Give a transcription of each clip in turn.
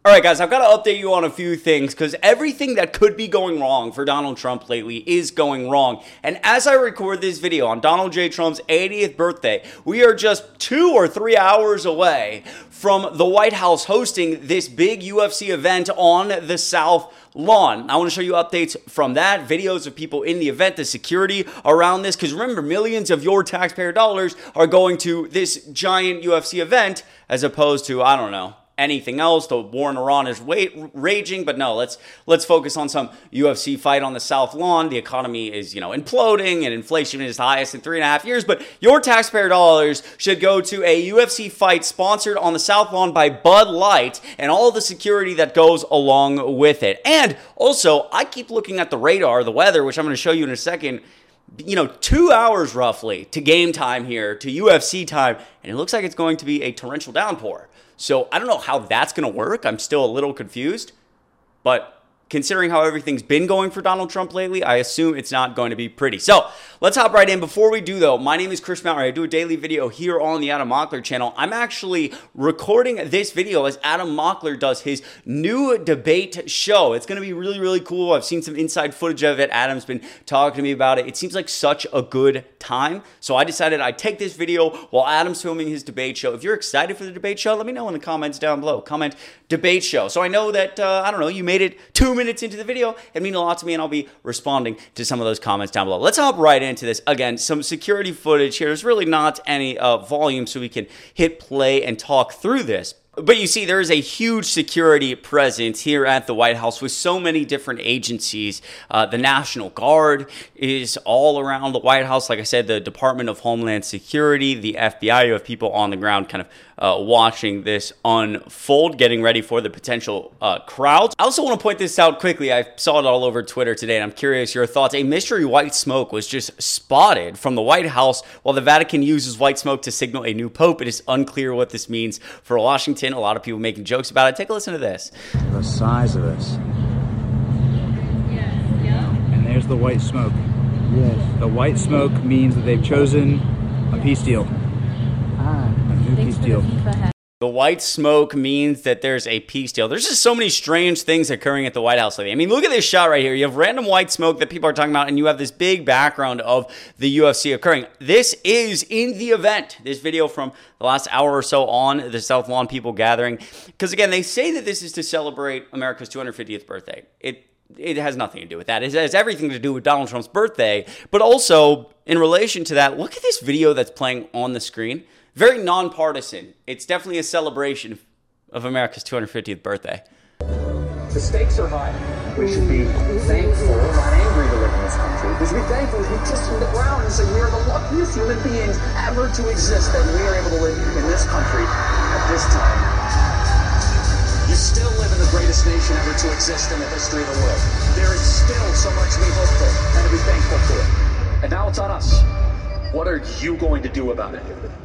All right, guys, I've got to update you on a few things because everything that could be going wrong for Donald Trump lately is going wrong. And as I record this video on Donald J. Trump's 80th birthday, we are just 2 or 3 hours away from the White House hosting this big UFC event on the South Lawn. I want to show you updates from that, videos of people in the event, the security around this, because remember, millions of your taxpayer dollars are going to this giant UFC event as opposed to, I don't know, anything else. The war in Iran is raging, but no, let's focus on some UFC fight on the South Lawn. The economy is, imploding and inflation is the highest in 3.5 years, but your taxpayer dollars should go to a UFC fight sponsored on the South Lawn by Bud Light and all the security that goes along with it. And also, I keep looking at the radar, the weather, which I'm going to show you in a second. 2 hours roughly to game time here, to UFC time, and it looks like it's going to be a torrential downpour. So I don't know how that's going to work. I'm still a little confused, but considering how everything's been going for Donald Trump lately, I assume it's not going to be pretty. So let's hop right in. Before we do, though, my name is Chris Mountaineer. I do a daily video here on the Adam Mockler channel. I'm actually recording this video as Adam Mockler does his new debate show. It's going to be really, really cool. I've seen some inside footage of it. Adam's been talking to me about it. It seems like such a good time. So I decided I'd take this video while Adam's filming his debate show. If you're excited for the debate show, let me know in the comments down below. Comment debate show. So I know that, you made it 2 minutes into the video. It means a lot to me, and I'll be responding to some of those comments down below. Let's hop right into this. Again, some security footage here. There's really not any volume, so we can hit play and talk through this. But you see, there is a huge security presence here at the White House with so many different agencies. The National Guard is all around the White House. Like I said, the Department of Homeland Security, the FBI, you have people on the ground kind of watching this unfold, getting ready for the potential crowds. I also want to point this out quickly. I saw it all over Twitter today, and I'm curious your thoughts. A mystery white smoke was just spotted from the White House while the Vatican uses white smoke to signal a new pope. It is unclear what this means for Washington. A lot of people making jokes about it. Take a listen to this. The size of this. And there's the white smoke. Yes. The white smoke means that they've chosen a peace deal. A new peace deal. The white smoke means that there's a peace deal. There's just so many strange things occurring at the White House lately. I mean, look at this shot right here. You have random white smoke that people are talking about, and you have this big background of the UFC occurring. This is in the event. This video from the last hour or so on the South Lawn, people gathering. Because again, they say that this is to celebrate America's 250th birthday. It has nothing to do with that. It has everything to do with Donald Trump's birthday. But also, in relation to that, look at this video that's playing on the screen. Very nonpartisan. It's definitely a celebration of America's 250th birthday. The stakes are high. We should be thankful, not angry to live in this country. We should be thankful as we kiss from the ground and say we are the luckiest human beings ever to exist, that we are able to live in this country at this time. You still live in the greatest nation ever to exist in the history of the world. There is still so much to be hopeful and to be thankful for. And now it's on us. What are you going to do about it?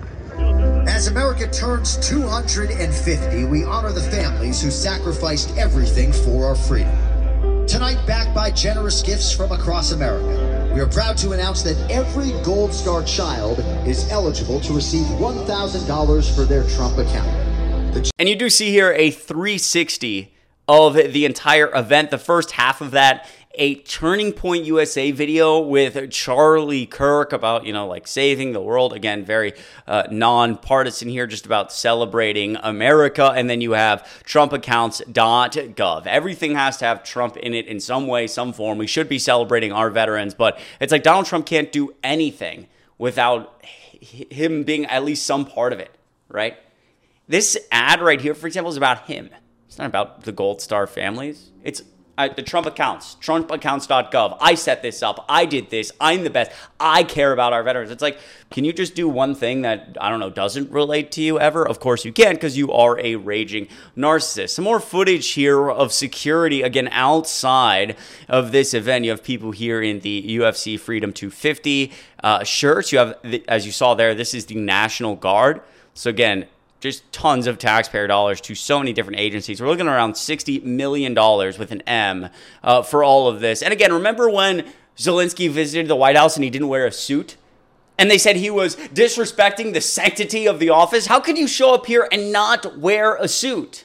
As America turns 250, we honor the families who sacrificed everything for our freedom. Tonight, backed by generous gifts from across America, we are proud to announce that every Gold Star child is eligible to receive $1,000 for their Trump account. And you do see here a 360 of the entire event. The first half of that, a Turning Point USA video with Charlie Kirk about, saving the world. Again, very nonpartisan here, just about celebrating America. And then you have TrumpAccounts.gov. Everything has to have Trump in it in some way, some form. We should be celebrating our veterans, but it's like Donald Trump can't do anything without him being at least some part of it, right? This ad right here, for example, is about him. It's not about the Gold Star families. It's the Trump accounts, TrumpAccounts.gov. I set this up. I did this. I'm the best. I care about our veterans. It's like, can you just do one thing that, doesn't relate to you ever? Of course you can, because you are a raging narcissist. Some more footage here of security, again, outside of this event. You have people here in the UFC Freedom 250 shirts. You have, as you saw there, this is the National Guard. So again, just tons of taxpayer dollars to so many different agencies. We're looking at around $60 million with an M for all of this. And again, remember when Zelensky visited the White House and he didn't wear a suit? And they said he was disrespecting the sanctity of the office? How could you show up here and not wear a suit?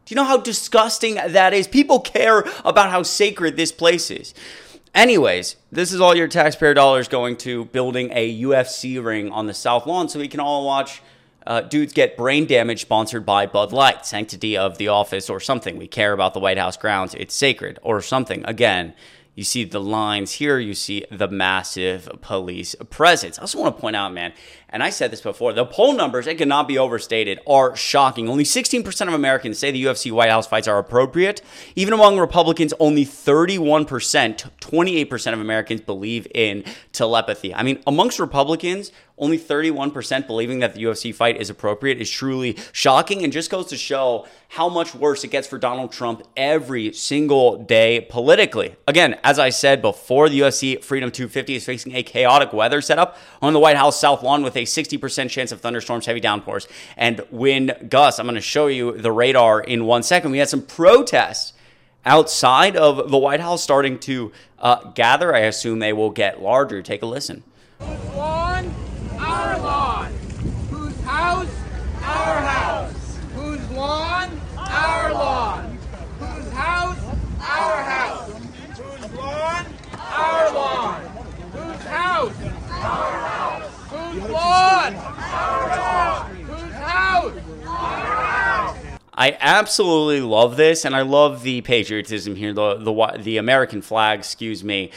Do you know how disgusting that is? People care about how sacred this place is. Anyways, this is all your taxpayer dollars going to building a UFC ring on the South Lawn so we can all watch dudes get brain damage, sponsored by Bud Light, sanctity of the office or something. We care about the White House grounds. It's sacred or something. Again, you see the lines here. You see the massive police presence. I also want to point out, man, and I said this before, the poll numbers, it cannot be overstated, are shocking. Only 16% of Americans say the UFC White House fights are appropriate. Even among Republicans, only 31%, 28% of Americans believe in telepathy. I mean, amongst Republicans, only 31% believing that the UFC fight is appropriate is truly shocking and just goes to show how much worse it gets for Donald Trump every single day politically. Again, as I said before, the UFC Freedom 250 is facing a chaotic weather setup on the White House South Lawn with a 60% chance of thunderstorms, heavy downpours, and wind gusts. I'm going to show you the radar in 1 second. We had some protests outside of the White House starting to gather. I assume they will get larger. Take a listen. Whose lawn? Our lawn. Whose house? Our house. Whose lawn? Our lawn. Whose house? Our house. Whose lawn? Our lawn. Whose house? Our house. Whose lawn? Our lawn. Whose house? Our house. I absolutely love this, and I love the patriotism here. The American flag, the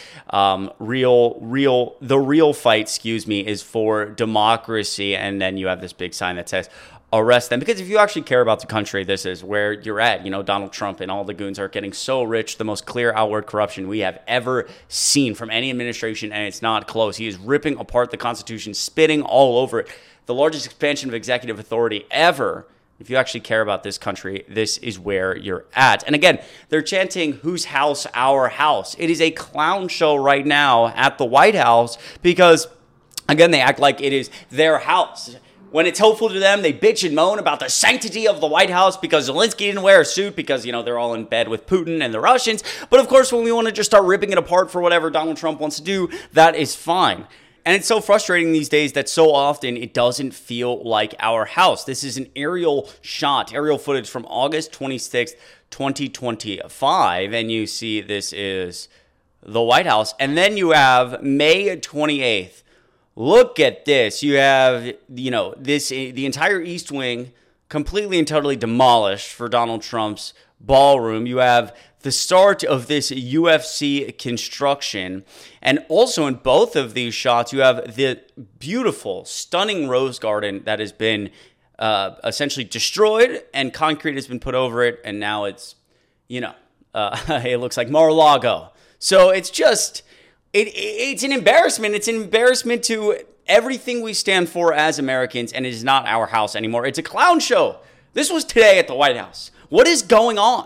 real fight, is for democracy, and then you have this big sign that says arrest them. Because if you actually care about the country, this is where you're at. You know, Donald Trump and all the goons are getting so rich, the most clear outward corruption we have ever seen from any administration, and it's not close. He is ripping apart the Constitution, spitting all over it. The largest expansion of executive authority ever. If you actually care about this country, this is where you're at. And again, they're chanting, whose house, our house. It is a clown show right now at the White House because, again, they act like it is their house. When it's helpful to them, they bitch and moan about the sanctity of the White House because Zelensky didn't wear a suit because, they're all in bed with Putin and the Russians. But of course, when we want to just start ripping it apart for whatever Donald Trump wants to do, that is fine. And it's so frustrating these days that so often it doesn't feel like our house. This is an aerial footage from August 26th, 2025. And you see this is the White House. And then you have May 28th. Look at this. You have, the entire East Wing completely and totally demolished for Donald Trump's ballroom. You have the start of this UFC construction. And also in both of these shots, you have the beautiful, stunning rose garden that has been essentially destroyed and concrete has been put over it. And now it's, it looks like Mar-a-Lago. So it's just, it's an embarrassment. It's an embarrassment to everything we stand for as Americans, and it is not our house anymore. It's a clown show. This was today at the White House. What is going on?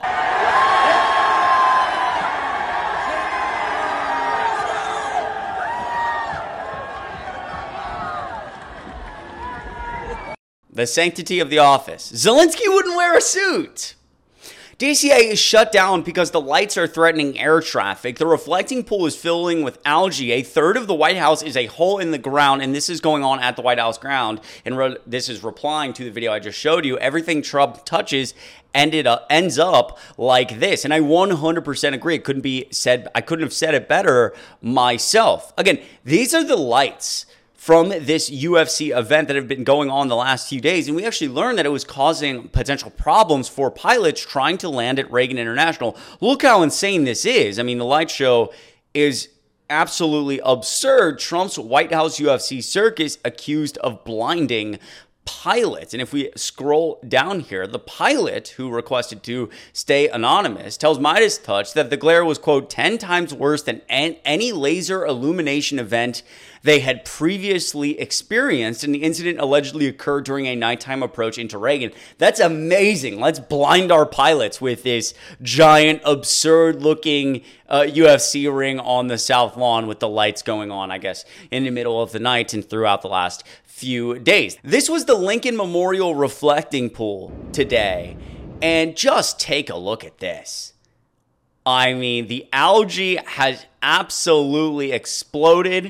The sanctity of the office. Zelensky wouldn't wear a suit. DCA is shut down because the lights are threatening air traffic. The reflecting pool is filling with algae. A third of the White House is a hole in the ground, and this is going on at the White House ground. And this is replying to the video I just showed you. Everything Trump touches ends up like this. And I 100% agree. I couldn't have said it better myself. Again, these are the lights from this UFC event that have been going on the last few days. And we actually learned that it was causing potential problems for pilots trying to land at Reagan International. Look how insane this is. I mean, the light show is absolutely absurd. Trump's White House UFC circus accused of blinding pilots. And if we scroll down here, the pilot who requested to stay anonymous tells Midas Touch that the glare was, quote, 10 times worse than any laser illumination event they had previously experienced, and the incident allegedly occurred during a nighttime approach into Reagan. That's amazing. Let's blind our pilots with this giant, absurd-looking UFC ring on the South Lawn with the lights going on, I guess, in the middle of the night and throughout the last few days. This was the Lincoln Memorial reflecting pool today, and just take a look at this. I mean, the algae has absolutely exploded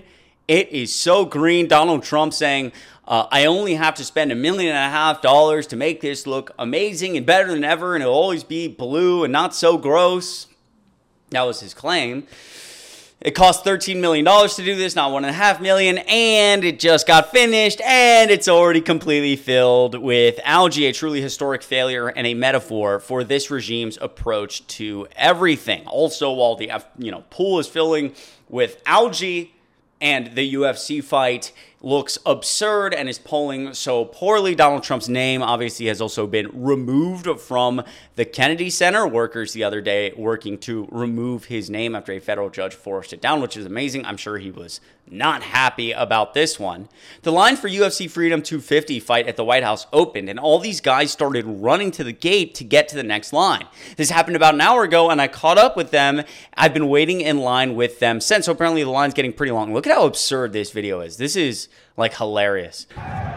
It is so green. Donald Trump saying, I only have to spend $1.5 million to make this look amazing and better than ever, and it'll always be blue and not so gross. That was his claim. It cost $13 million to do this, not $1.5 million, and it just got finished, and it's already completely filled with algae, a truly historic failure and a metaphor for this regime's approach to everything. Also, while the pool is filling with algae, and the UFC fight looks absurd and is polling so poorly, Donald Trump's name obviously has also been removed from the Kennedy Center. Workers the other day working to remove his name after a federal judge forced it down, which is amazing. I'm sure he was not happy about this one. The line for UFC Freedom 250 fight at the White House opened, and all these guys started running to the gate to get to the next line. This happened about an hour ago, and I caught up with them. I've been waiting in line with them since, so apparently the line's getting pretty long. Look at how absurd this video is. This is, like, hilarious.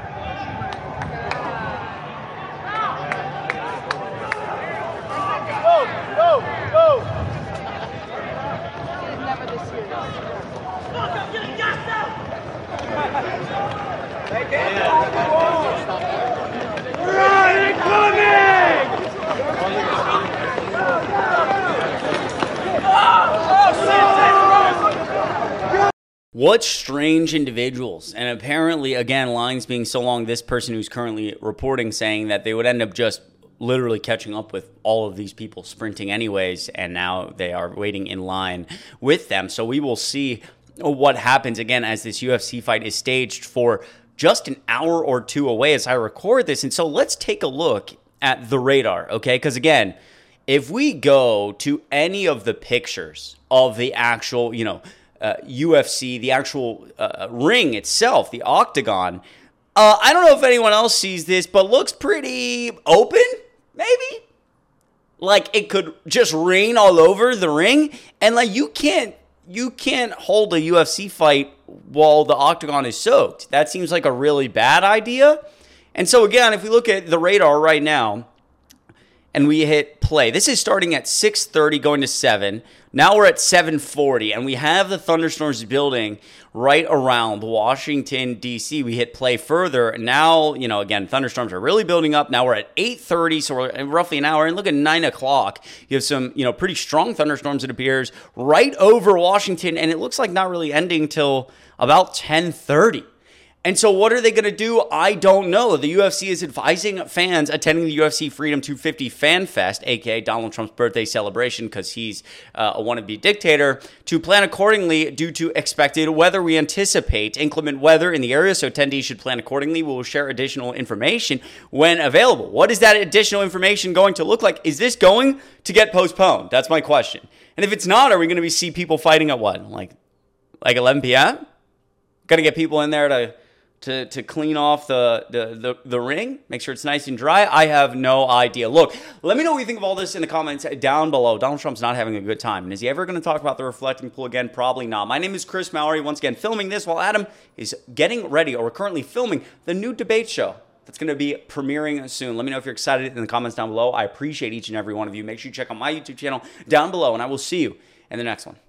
What strange individuals. And apparently, again, lines being so long, this person who's currently reporting saying that they would end up just literally catching up with all of these people sprinting anyways, and now they are waiting in line with them. So we will see what happens again as this UFC fight is staged for just an hour or two away as I record this. And so let's take a look at the radar, okay? Because again, if we go to any of the pictures of the actual, UFC, the actual ring itself, the octagon, I don't know if anyone else sees this, but looks pretty open, maybe? Like it could just rain all over the ring, and like you can't hold a UFC fight while the octagon is soaked. That seems like a really bad idea. And so again, if we look at the radar right now, and we hit play. This is starting at 6:30 going to 7. Now we're at 7:40, and we have the thunderstorms building right around Washington, D.C. We hit play further. Now, again, thunderstorms are really building up. Now we're at 8:30, so we're roughly an hour. And look at 9 o'clock. You have some, pretty strong thunderstorms, it appears, right over Washington, and it looks like not really ending till about 10:30. And so what are they going to do? I don't know. The UFC is advising fans attending the UFC Freedom 250 Fan Fest, a.k.a. Donald Trump's birthday celebration because he's a wannabe dictator, to plan accordingly due to expected weather. We anticipate inclement weather in the area, so attendees should plan accordingly. We will share additional information when available. What is that additional information going to look like? Is this going to get postponed? That's my question. And if it's not, are we going to see people fighting at what? Like 11 p.m.? Going to get people in there to clean off the ring, make sure it's nice and dry? I have no idea. Look, let me know what you think of all this in the comments down below. Donald Trump's not having a good time. And is he ever going to talk about the reflecting pool again? Probably not. My name is Chris Mallory, once again filming this while Adam is getting ready, or we're currently filming the new debate show that's going to be premiering soon. Let me know if you're excited in the comments down below. I appreciate each and every one of you. Make sure you check out my YouTube channel down below, and I will see you in the next one.